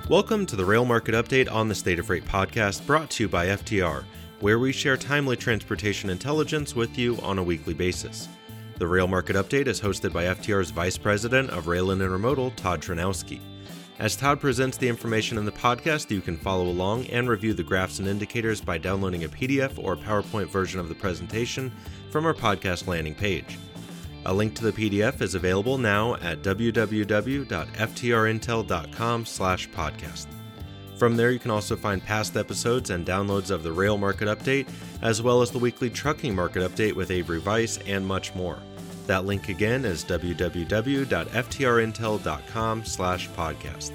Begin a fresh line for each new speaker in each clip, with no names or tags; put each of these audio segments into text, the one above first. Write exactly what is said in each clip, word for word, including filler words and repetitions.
Welcome to the Rail Market Update on the State of Freight podcast, brought to you by F T R, where we share timely transportation intelligence with you on a weekly basis. The Rail Market Update is hosted by F T R's Vice President of Rail and Intermodal, Todd Tranowski. As Todd presents the information in the podcast, you can follow along and review the graphs and indicators by downloading a P D F or PowerPoint version of the presentation from our podcast landing page. A link to the P D F is available now at w w w dot f t r intel dot com slash podcast. From there, you can also find past episodes and downloads of the Rail Market Update, as well as the weekly Trucking Market Update with Avery Weiss and much more. That link again is w w w dot f t r intel dot com slash podcast.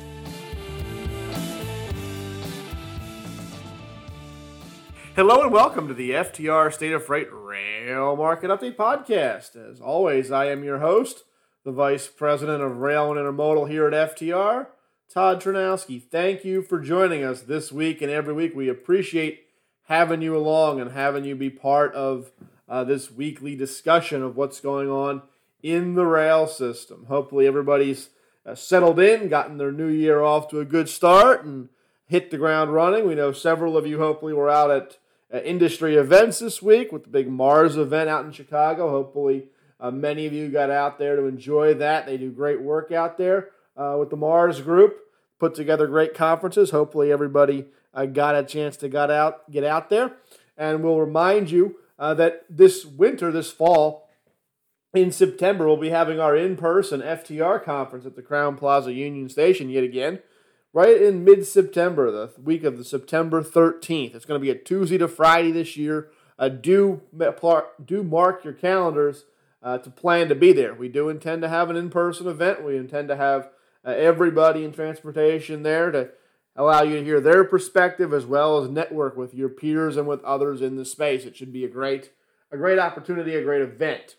Hello and welcome to the F T R State of Freight Rail Market Update podcast. As always, I am your host, the Vice President of Rail and Intermodal here at F T R, Todd Tranowski. Thank you for joining us this week and every week. We appreciate having you along and having you be part of uh, this weekly discussion of what's going on in the rail system. Hopefully everybody's uh, settled in, gotten their new year off to a good start, and hit the ground running. We know several of you hopefully were out at Uh, industry events this week with the big Mars event out in Chicago. Hopefully uh, many of you got out there to enjoy that. They do great work out there uh, with the Mars group, put together great conferences. Hopefully everybody uh, got a chance to got out, get out there. And we'll remind you uh, that this winter, this fall, in September, we'll be having our in-person F T R conference at the Crowne Plaza Union Station yet again. Right in mid-September, the week of the September thirteenth. It's going to be a Tuesday to Friday this year. Uh, do, do mark your calendars uh, to plan to be there. We do intend to have an in-person event. We intend to have uh, everybody in transportation there to allow you to hear their perspective as well as network with your peers and with others in the space. It should be a great, a great opportunity, a great event.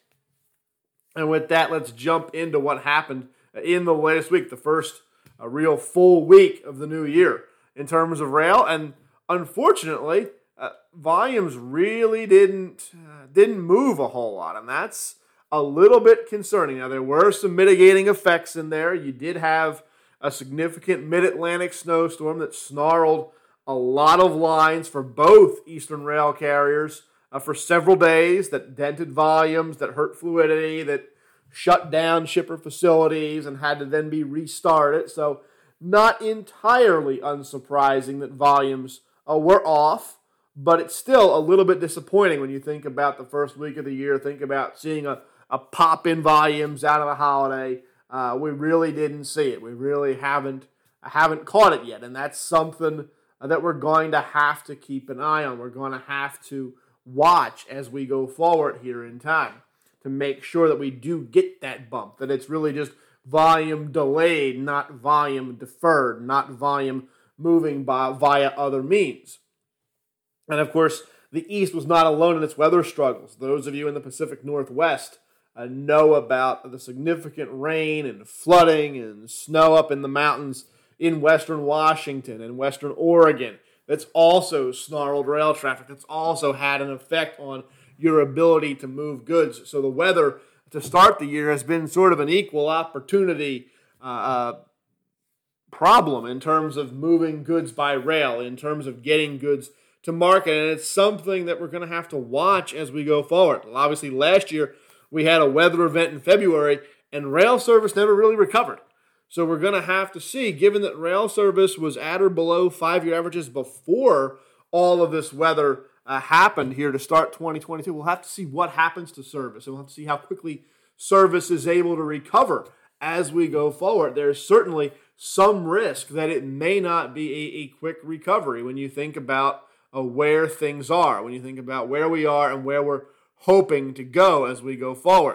And with that, let's jump into what happened in the latest week, the first a real full week of the new year in terms of rail, and unfortunately, uh, volumes really didn't uh, didn't move a whole lot, and that's a little bit concerning. Now, there were some mitigating effects in there. You did have a significant mid-Atlantic snowstorm that snarled a lot of lines for both Eastern rail carriers uh, for several days, that dented volumes, that hurt fluidity, that shut down shipper facilities and had to then be restarted. So not entirely unsurprising that volumes uh, were off, but it's still a little bit disappointing when you think about the first week of the year, think about seeing a, a pop in volumes out of the holiday. Uh, we really didn't see it. We really haven't haven't caught it yet, and that's something that we're going to have to keep an eye on. We're going to have to watch as we go forward here in time to make sure that we do get that bump, that it's really just volume delayed, not volume deferred, not volume moving by, via other means. And of course, the East was not alone in its weather struggles. Those of you in the Pacific Northwest uh, know about the significant rain and flooding and snow up in the mountains in western Washington and western Oregon. That's also snarled rail traffic. That's also had an effect on your ability to move goods. So the weather to start the year has been sort of an equal opportunity uh, problem in terms of moving goods by rail, in terms of getting goods to market. And it's something that we're going to have to watch as we go forward. Well, obviously, last year we had a weather event in February, and rail service never really recovered. So we're going to have to see, given that rail service was at or below five-year averages before all of this weather Uh, happened here to start twenty twenty-two. We'll have to see what happens to service, and we'll have to see how quickly service is able to recover as we go forward. There's certainly some risk that it may not be a, a quick recovery when you think about uh, where things are, when you think about where we are and where we're hoping to go as we go forward.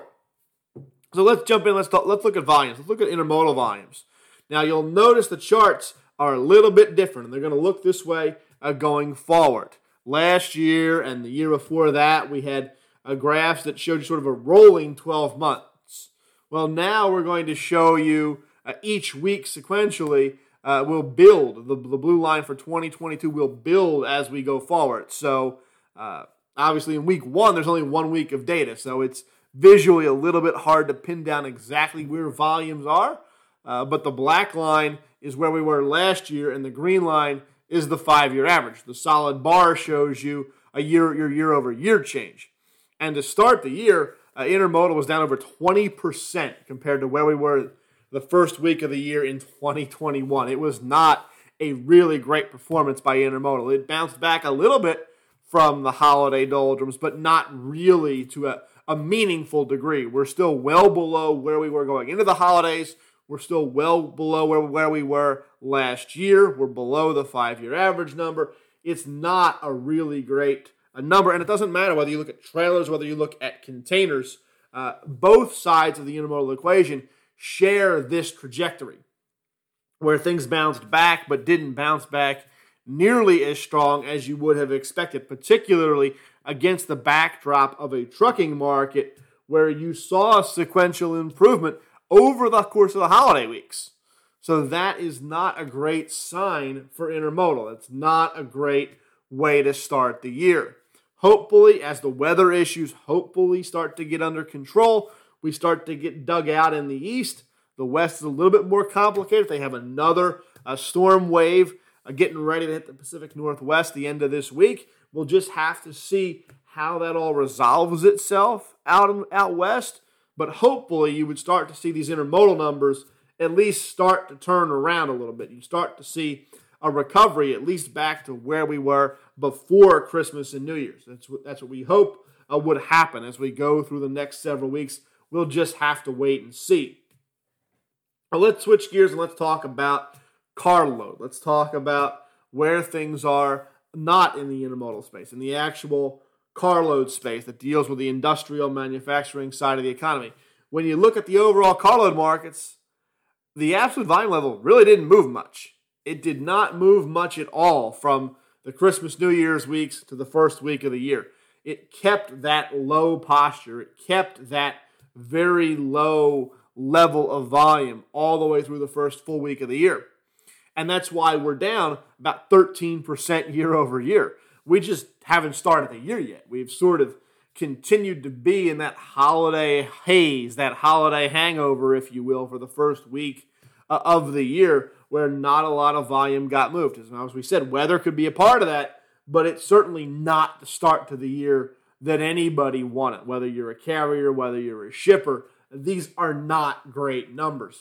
So let's jump in. Let's talk, let's look at volumes. Let's look at intermodal volumes. Now, you'll notice the charts are a little bit different, and they're going to look this way uh, going forward. Last year and the year before that, we had a graphs that showed you sort of a rolling twelve months. Well, now we're going to show you uh, each week sequentially uh, will build. The, the blue line for twenty twenty-two will build as we go forward. So, uh, obviously, in week one, there's only one week of data. So, it's visually a little bit hard to pin down exactly where volumes are. Uh, but the black line is where we were last year, and the green line is the five-year average. The solid bar shows you a year, your year-over-year change. And to start the year, uh, intermodal was down over twenty percent compared to where we were the first week of the year in twenty twenty-one. It was not a really great performance by intermodal. It bounced back a little bit from the holiday doldrums, but not really to a, a meaningful degree. We're still well below where we were going into the holidays. We're still well below where, where we were last year. We're below the five-year average number. It's not a really great a number, and it doesn't matter whether you look at trailers, whether you look at containers. Uh, both sides of the intermodal equation share this trajectory, where things bounced back but didn't bounce back nearly as strong as you would have expected, particularly against the backdrop of a trucking market where you saw sequential improvement over the course of the holiday weeks. So that is not a great sign for intermodal. It's not a great way to start the year. Hopefully, as the weather issues hopefully start to get under control, we start to get dug out in the east. The west is a little bit more complicated. They have another uh, storm wave uh, getting ready to hit the Pacific Northwest the end of this week. We'll just have to see how that all resolves itself out, out west. But hopefully you would start to see these intermodal numbers at least start to turn around a little bit. You start to see a recovery at least back to where we were before Christmas and New Year's. That's what, that's what we hope uh, would happen as we go through the next several weeks. We'll just have to wait and see. Now let's switch gears and let's talk about carload. Let's talk about where things are not in the intermodal space, in the actual carload space that deals with the industrial manufacturing side of the economy. When you look at the overall carload markets, the absolute volume level really didn't move much. It did not move much at all from the Christmas, New Year's weeks to the first week of the year. It kept that low posture. It kept that very low level of volume all the way through the first full week of the year. And that's why we're down about thirteen percent year over year. We just haven't started the year yet. We've sort of continued to be in that holiday haze, that holiday hangover, if you will, for the first week uh, of the year, where not a lot of volume got moved. As we said, weather could be a part of that, but it's certainly not the start to the year that anybody wanted. Whether you're a carrier, whether you're a shipper, these are not great numbers.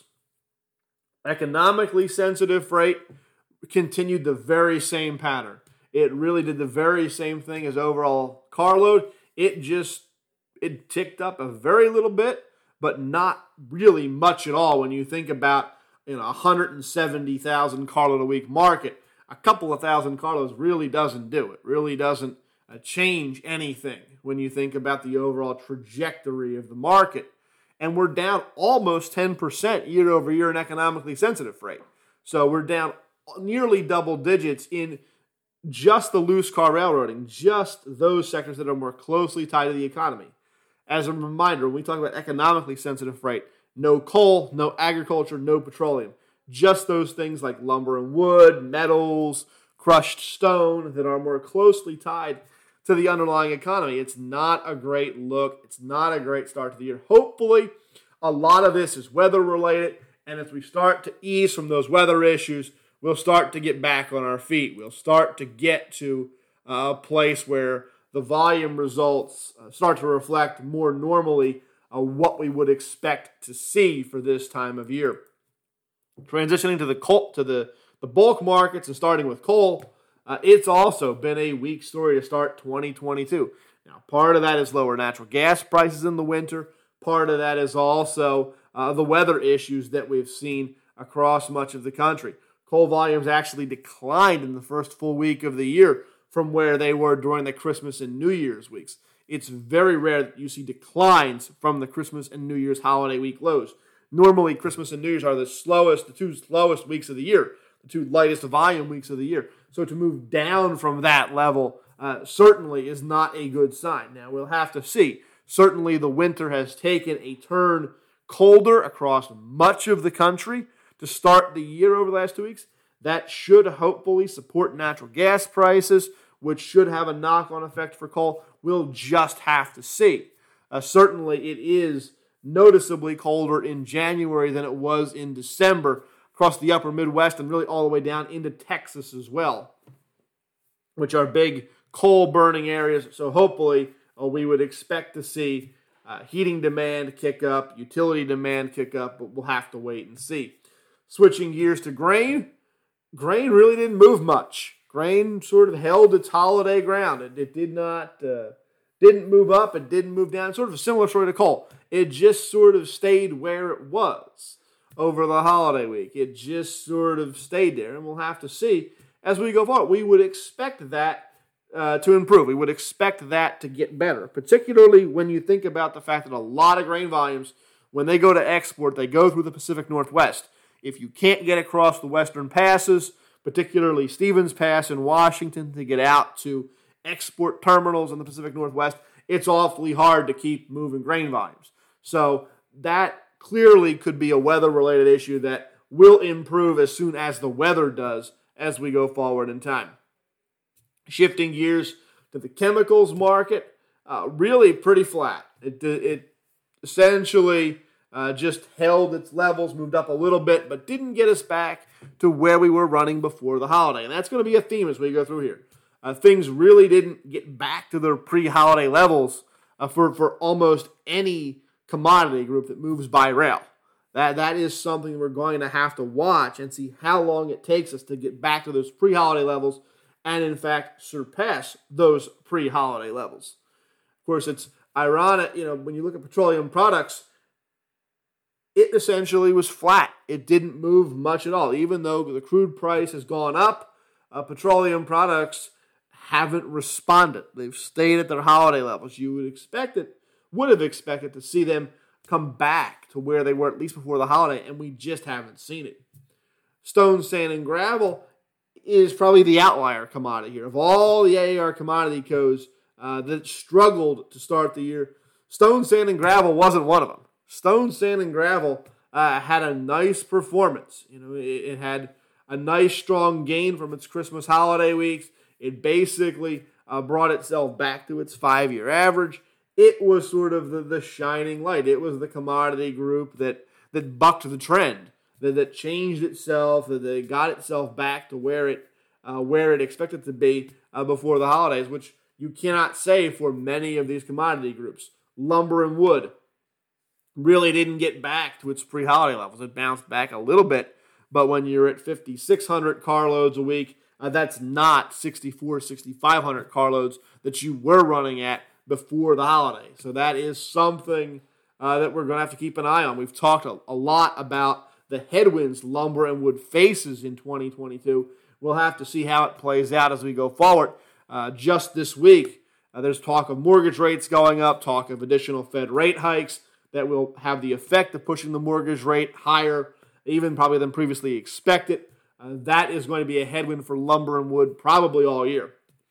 Economically sensitive freight continued the very same pattern. It really did the very same thing as overall carload. It just, it ticked up a very little bit, but not really much at all when you think about, you know, one hundred seventy thousand carload a week market. A couple of thousand carloads really doesn't do it. Really doesn't uh, change anything when you think about the overall trajectory of the market. And we're down almost ten percent year over year in economically sensitive freight. So we're down nearly double digits in just the loose car railroading, just those sectors that are more closely tied to the economy. As a reminder, when we talk about economically sensitive freight, no coal, no agriculture, no petroleum. Just those things like lumber and wood, metals, crushed stone that are more closely tied to the underlying economy. It's not a great look. It's not a great start to the year. Hopefully, a lot of this is weather related, and as we start to ease from those weather issues, we'll start to get back on our feet. We'll start to get to a place where the volume results start to reflect more normally uh, what we would expect to see for this time of year. Transitioning to the coal, to the, the bulk markets and starting with coal, uh, it's also been a weak story to start twenty twenty-two. Now, part of that is lower natural gas prices in the winter. Part of that is also uh, the weather issues that we've seen across much of the country. Coal volumes actually declined in the first full week of the year from where they were during the Christmas and New Year's weeks. It's very rare that you see declines from the Christmas and New Year's holiday week lows. Normally, Christmas and New Year's are the slowest, the two slowest weeks of the year, the two lightest volume weeks of the year. So to move down from that level uh, certainly is not a good sign. Now, we'll have to see. Certainly, the winter has taken a turn colder across much of the country to start the year over the last two weeks. That should hopefully support natural gas prices, which should have a knock-on effect for coal. We'll just have to see. Uh, certainly, it is noticeably colder in January than it was in December across the upper Midwest and really all the way down into Texas as well, which are big coal-burning areas. So hopefully uh, we would expect to see uh, heating demand kick up, utility demand kick up, but we'll have to wait and see. Switching gears to grain, grain really didn't move much. Grain sort of held its holiday ground. It, it did not, uh, didn't move up, it didn't move down. Sort of a similar story to coal. It just sort of stayed where it was over the holiday week. It just sort of stayed there, and we'll have to see as we go forward. We would expect that uh, to improve. We would expect that to get better, particularly when you think about the fact that a lot of grain volumes, when they go to export, they go through the Pacific Northwest. If you can't get across the western passes, particularly Stevens Pass in Washington, to get out to export terminals in the Pacific Northwest, it's awfully hard to keep moving grain volumes. So that clearly could be a weather-related issue that will improve as soon as the weather does as we go forward in time. Shifting gears to the chemicals market, uh, really pretty flat. It, it essentially uh, just held its levels, moved up a little bit, but didn't get us back to where we were running before the holiday. And that's going to be a theme as we go through here. Uh, things really didn't get back to their pre-holiday levels uh, for, for almost any commodity group that moves by rail. That that is something we're going to have to watch and see how long it takes us to get back to those pre-holiday levels and, in fact, surpass those pre-holiday levels. Of course, it's ironic, you know, when you look at petroleum products, it essentially was flat. It didn't move much at all. Even though the crude price has gone up, uh, petroleum products haven't responded. They've stayed at their holiday levels. You would expect it, would have expected to see them come back to where they were at least before the holiday, and we just haven't seen it. Stone, sand, and gravel is probably the outlier commodity here. Of all the A A R commodity codes uh, that struggled to start the year, stone, sand, and gravel wasn't one of them. Stone, sand, and gravel uh, had a nice performance. You know, it, it had a nice, strong gain from its Christmas holiday weeks. It basically uh, brought itself back to its five-year average. It was sort of the, the shining light. It was the commodity group that that bucked the trend, that, that changed itself, that, that got itself back to where it uh, where it expected to be uh, before the holidays, which you cannot say for many of these commodity groups. Lumber and wood really didn't get back to its pre-holiday levels. It bounced back a little bit, but when you're at fifty-six hundred carloads a week, uh, that's not sixty-four, sixty-five hundred carloads that you were running at before the holiday. So that is something uh, that we're going to have to keep an eye on. We've talked a, a lot about the headwinds lumber and wood faces in twenty twenty-two. We'll have to see how it plays out as we go forward. Uh, just this week, uh, there's talk of mortgage rates going up, talk of additional Fed rate hikes that will have the effect of pushing the mortgage rate higher, even probably than previously expected. Uh, that is going to be a headwind for lumber and wood probably all year.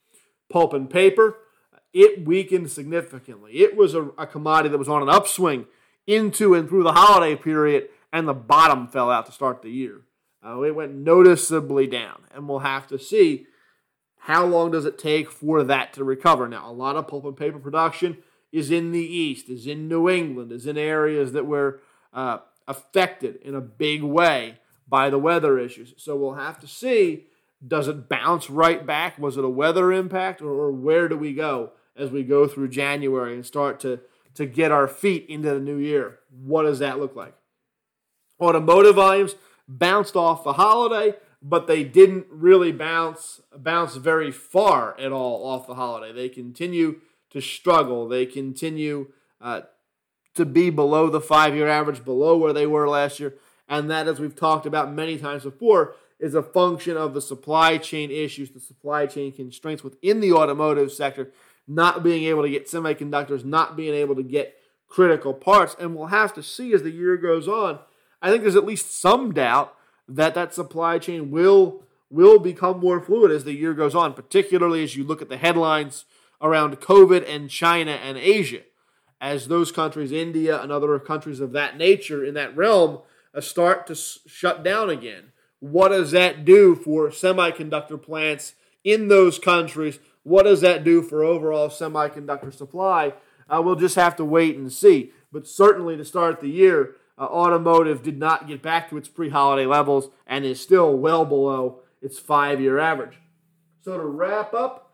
Pulp and paper, it weakened significantly. It was a, a commodity that was on an upswing into and through the holiday period, and the bottom fell out to start the year. Uh, it went noticeably down, and we'll have to see how long does it take for that to recover. Now, a lot of pulp and paper production is in the East, is in New England, is in areas that were uh, affected in a big way by the weather issues. So we'll have to see, does it bounce right back? Was it a weather impact, or, or where do we go as we go through January and start to, to get our feet into the new year? What does that look like? Automotive volumes bounced off the holiday, but they didn't really bounce, bounce very far at all off the holiday. They continue to struggle. They continue uh, to be below the five-year average, below where they were last year. And that, as we've talked about many times before, is a function of the supply chain issues, the supply chain constraints within the automotive sector, not being able to get semiconductors, not being able to get critical parts. And we'll have to see as the year goes on. I think there's at least some doubt that that supply chain will, will become more fluid as the year goes on, particularly as you look at the headlines around COVID and China and Asia. As those countries, India and other countries of that nature in that realm, uh, start to s- shut down again. What does that do for semiconductor plants in those countries? What does that do for overall semiconductor supply? Uh, we'll just have to wait and see. but certainly to start the year, uh, automotive did not get back to its pre-holiday levels and is still well below its five-year average. So to wrap up,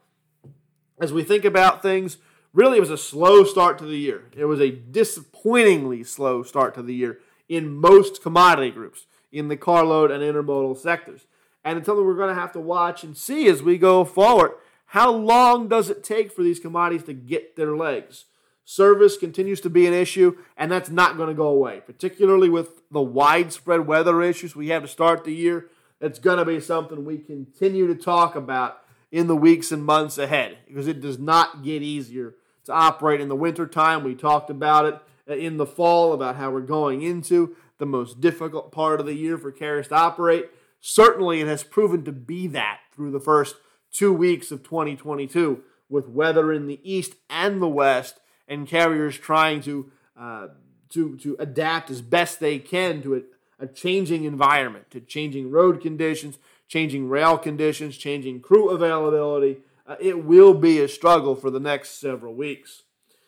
as we think about things, really it was a slow start to the year. It was a disappointingly slow start to the year in most commodity groups, in the carload and intermodal sectors. And it's something we're going to have to watch and see as we go forward. How long does it take for these commodities to get their legs? Service continues to be an issue, and that's not going to go away, particularly with the widespread weather issues we have to start the year. It's going to be something we continue to talk about in the weeks and months ahead, because it does not get easier to operate in the wintertime. We talked about it in the fall, about how we're going into the most difficult part of the year for carriers to operate. Certainly, it has proven to be that through the first two weeks of twenty twenty-two, with weather in the east and the west, and carriers trying to uh, to to adapt as best they can to a, a changing environment, to changing road conditions, changing rail conditions, changing crew availability. Uh, it will be a struggle for the next several weeks.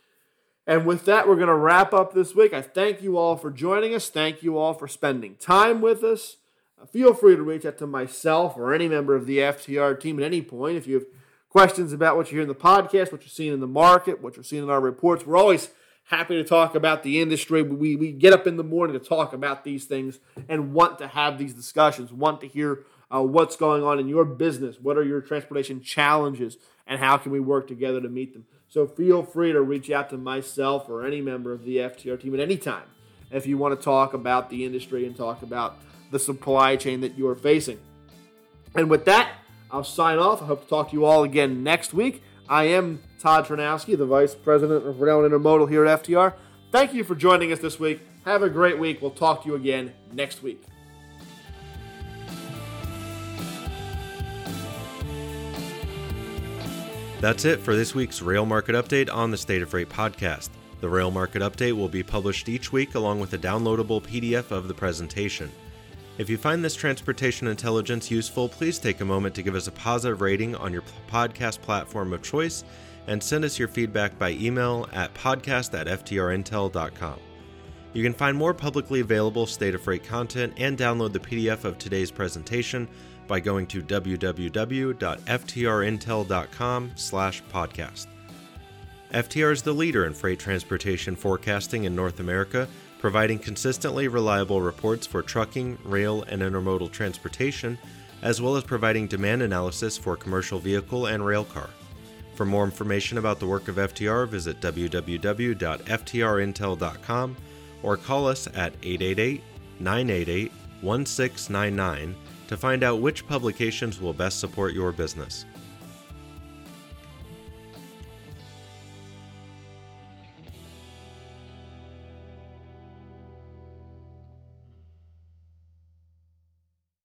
And with that, we're going to wrap up this week. I thank you all for joining us. Thank you all for spending time with us. Uh, feel free to reach out to myself or any member of the F T R team at any point if you have questions about what you hear in the podcast, what you're seeing in the market, what you're seeing in our reports. We're always happy to talk about the industry. We, we get up in the morning to talk about these things and want to have these discussions, want to hear uh, what's going on in your business, what are your transportation challenges, and how can we work together to meet them. So feel free to reach out to myself or any member of the F T R team at any time if you want to talk about the industry and talk about the supply chain that you are facing. And with that, I'll sign off. I hope to talk to you all again next week. I am Todd Ternowski, the Vice President of Rail and Intermodal here at F T R. Thank you for joining us this week. Have a great week. We'll talk to you again next week.
That's it for this week's Rail Market Update on the State of Freight podcast. The Rail Market Update will be published each week along with a downloadable P D F of the presentation. If you find this transportation intelligence useful, please take a moment to give us a positive rating on your podcast platform of choice and send us your feedback by email at podcast at f t r intel dot com. You can find more publicly available State of Freight content and download the P D F of today's presentation by going to w w w dot f t r intel dot com slash podcast. F T R is the leader in freight transportation forecasting in North America, providing consistently reliable reports for trucking, rail, and intermodal transportation, as well as providing demand analysis for commercial vehicle and rail car. For more information about the work of F T R, visit w w w dot f t r intel dot com or call us at eight eight eight, nine eight eight, one six nine nine to find out which publications will best support your business.